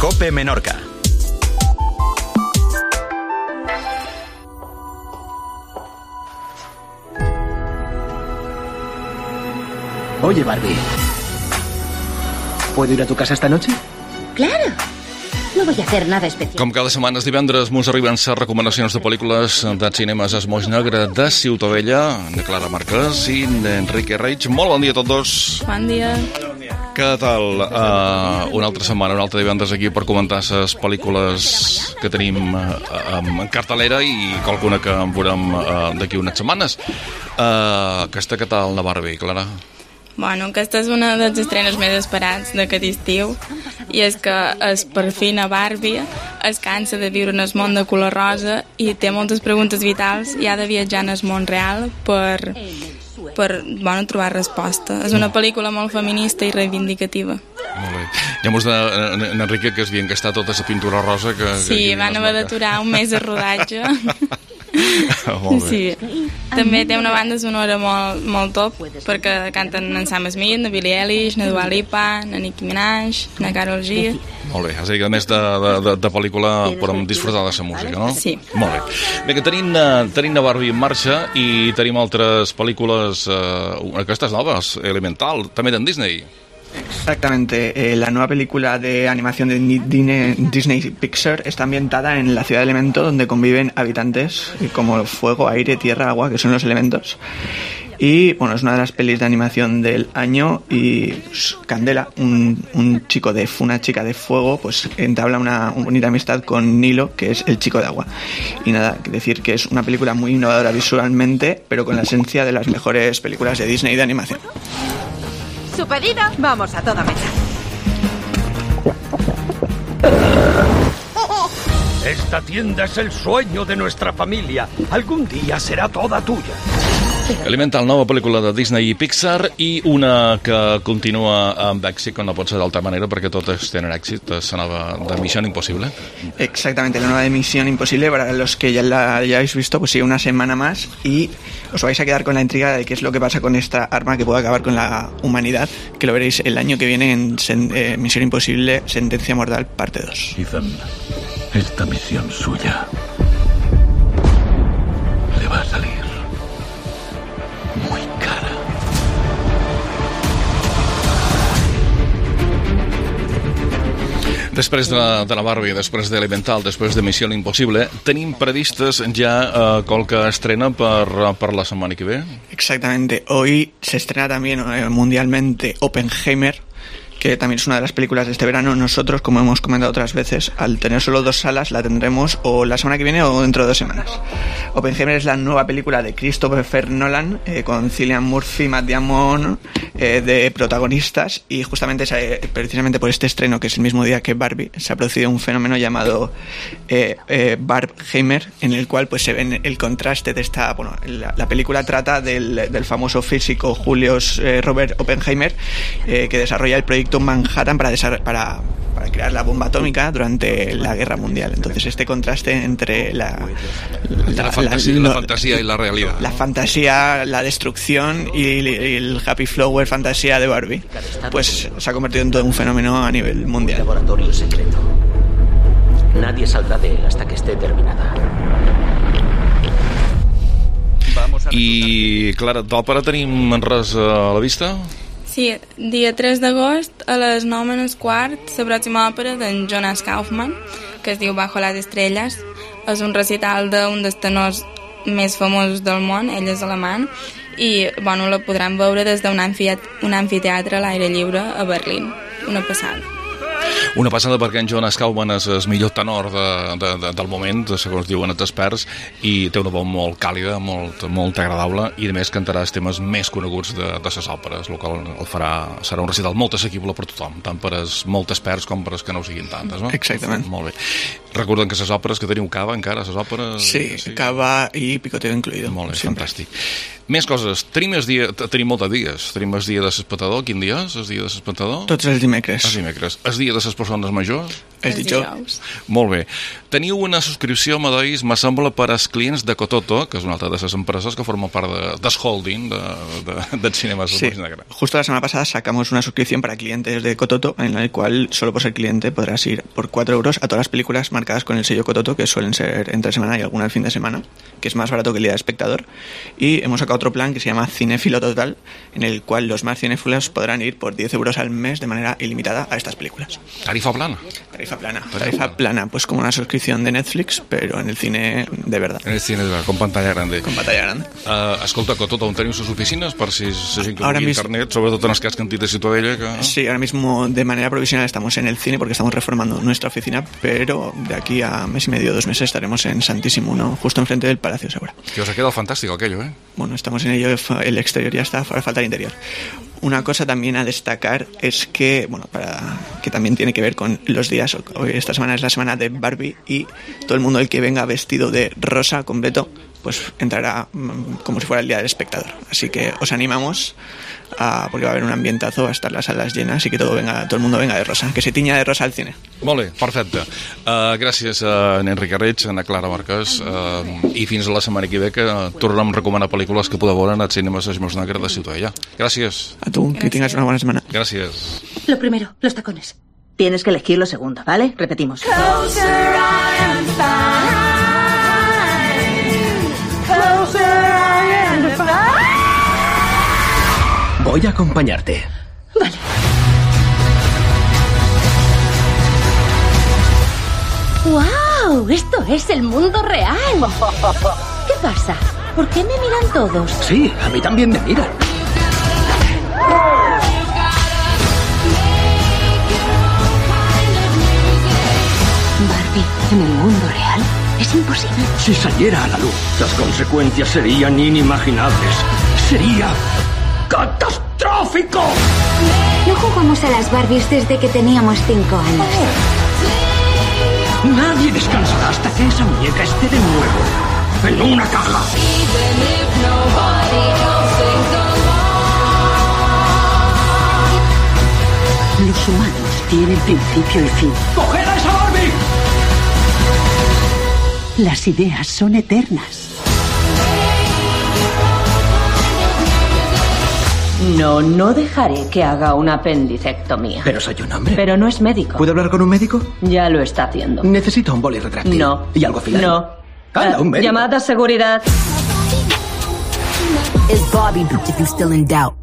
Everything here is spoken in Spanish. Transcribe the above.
COPE Menorca. Oye, Barbie, ¿puedo ir a tu casa esta noche? Claro. No voy a hacer nada especial. Com cada setmana, els divendres mos arriben les recomanacions de pel·lícules de cinemes Es Moix Negre de Ciutadella, de Clara Marquès i d'Enrique Reig. Molt bon dia a tots dos. Bon dia. Què tal? Una altra setmana, un altre divendres aquí per comentar les pel·lícules que tenim en cartelera i qualcuna que en veurem d'aquí unes setmanes. Aquesta, què tal, la Barbie, Clara? Bueno, aquesta és una de les estrenes més esperats d'aquest estiu i és que es perfina Barbie, es cansa de viure en el món de color rosa i té moltes preguntes vitals i ha de viatjar en el món real per trobar resposta. És una pel·lícula molt feminista i reivindicativa. Molt bé. Ja mos d'Enrique que es havien gastat tota la pintura rosa que sí, van haver d'aturar un mes de rodatge. Molt bé. Sí. També té una banda sonora molt top perquè canten en Sam Smith, na Billie Eilish, na Dua Lipa, na Nicki Minaj, na Karol G. Molt bé, és a dir que a més de pel·lícula podem disfrutar de la música, no? Sí. Molt bé. Bé, que tenim la Barbie en marxa i tenim altres pel·lícules, aquestes noves, Elemental, també d'en Disney. Exactamente, la nueva película de animación de Disney Pixar está ambientada en la ciudad de Elemento, donde conviven habitantes como fuego, aire, tierra, agua, que son los elementos. Y bueno, es una de las pelis de animación del año y Candela, una chica de fuego, pues entabla una bonita amistad con Nilo, que es el chico de agua. Y nada, decir que es una película muy innovadora visualmente, pero con la esencia de las mejores películas de Disney de animación. Su pedido. Vamos a toda mecha. Esta tienda es el sueño de nuestra familia. Algún día será toda tuya. Elemental, nova pel·lícula de Disney i Pixar i una que continua amb èxit, com no pot ser d'altra manera, perquè totes tenen èxit, és la nova de Misión Imposible. Exactamente, la nueva de Misión Imposible, para los que ya la hayáis visto, pues sigue una semana más y os vais a quedar con la intriga de qué es lo que pasa con esta arma que puede acabar con la humanidad, que lo veréis el año que viene en Misión Imposible, Sentencia Mortal, parte 2. Ethan, esta misión suya le va a salir muy cara. Després de la Barbie, després d'Elemental, després de Missió Impossible, tenim previstes ja qualque estrena per la setmana que ve? Exactamente. Hoy se estrena también mundialmente Oppenheimer, que también es una de las películas de este verano. Nosotros, como hemos comentado otras veces, al tener solo 2 salas, la tendremos o la semana que viene o dentro de 2 semanas. Oppenheimer es la nueva película de Christopher Nolan, con Cillian Murphy, Matt Damon de protagonistas, y justamente precisamente por este estreno, que es el mismo día que Barbie, se ha producido un fenómeno llamado Barbenheimer, en el cual pues se ve el contraste de esta... Bueno, la película trata del famoso físico Robert Oppenheimer, que desarrolla el proyecto Manhattan para crear la bomba atómica durante la Guerra Mundial. Entonces este contraste entre la fantasía y la realidad. La fantasía, la destrucción y el happy flower fantasía de Barbie, pues se ha convertido en todo un fenómeno a nivel mundial. Laboratorio secreto. Nadie saldrá de él hasta que esté terminada. I, Clara, d'òpera tenim res a la vista? Sí, dia 3 d'agost a les 9:15 la pròxima òpera d'en Jonas Kaufmann, que es diu Bajo las estrellas. És un recital d'un dels tenors més famosos del món, ell és alemany, i bueno, la podran veure des d'un amfiteatre a l'aire lliure a Berlín. Una passada. Una passada perquè en Jonas Kaufmann és el millor tenor del moment, segons diuen els experts, i té una veu molt càlida, molt agradable, i a més cantarà els temes més coneguts de les òperes, el qual serà un recital molt assequible per tothom, tant per als molt experts com per als que no ho siguin tantes, no? Exactament. Molt bé. Recordem que les òperes que teniu cava encara, les òperes... Sí, cava i picoteo incluïdo. Molt bé, fantàstic. Més coses, tenim molts dies. Tenim el dia de l'espectador. Quin dia és el dia de l'espectador? Tots els dimecres. Els dimecres. El dia de l'espectador persones majors? És dijous. Molt bé. Teniu una subscripció, Madois, me sembla, per als clients de Cototo, que és una altra de les empreses que forma part de Holding, del Cinemas Sí, Negre. justo la semana pasada sacamos una suscripción para clientes de Cototo, en la cual solo por ser cliente podrás ir por 4 euros a todas las películas marcadas con el sello Cototo, que suelen ser entre semana y alguna el fin de semana, que es más barato que el día de espectador. Y hemos sacado otro plan que se llama Cinéfilo Total, en el cual los más cinéfilos podrán ir por 10 euros al mes de manera ilimitada a estas películas. Tarifa plana? Tarifa plana, pues como una suscripción de Netflix, pero en el cine de verdad. En el cine con pantalla grande. Con pantalla grande. Escolta, Cototo, on teniu sus oficines? Per si la gent que Ahora vulgui mismo- internet, sobretot en els cas que han dit de Ciutadella, que... Sí, ahora mismo de manera provisional estamos en el cine porque estamos reformando nuestra oficina, pero de aquí a mes y medio, 2 meses estaremos en Santísimo 1, justo enfrente del Palacio de Segura. Que os ha quedado fantástico aquello, ¿eh? Bueno, estamos en ello, el exterior ya está, ahora falta el interior. Una cosa también a destacar es que, bueno, que también tiene que ver con los días. Hoy, esta semana es la semana de Barbie y todo el mundo el que venga vestido de rosa completo, pues entrará como si fuera el día del espectador. Así que os animamos porque va a haber un ambientazo, va a estar las salas llenas y que todo el mundo venga de rosa, que se tiña de rosa al cine. Molt bé, perfecte. Gràcies a en Enric Arreig, a Clara Marquès, i fins a la setmana que ve, que tornem a recomanar pel·lícules que podeu veure en els cinemes Eixamors Negre de Ciutadella. Gràcies. A tú, que tengas una buena semana. Gràcies. Lo primero, los tacones. Tienes que elegir lo segundo, ¿vale? Repetimos. Voy a acompañarte. Vale. ¡Wow! Esto es el mundo real. ¿Qué pasa? ¿Por qué me miran todos? Sí, a mí también me miran. Barbie, en el mundo real es imposible. Si saliera a la luz, las consecuencias serían inimaginables. Sería catastrófico. No jugamos a las Barbies desde que teníamos 5 años. Nadie descansará hasta que esa muñeca esté de nuevo en una caja. Los humanos tienen principio y fin. ¡Coged a esa Barbie! Las ideas son eternas. No dejaré que haga una apendicectomía. Pero soy un hombre. Pero no es médico. ¿Puedo hablar con un médico? Ya lo está haciendo. Necesito un boli retráctil. No. ¿Y algo afilado? No. Anda, un médico. Llamada a seguridad. It's Barbie, if you're still in doubt.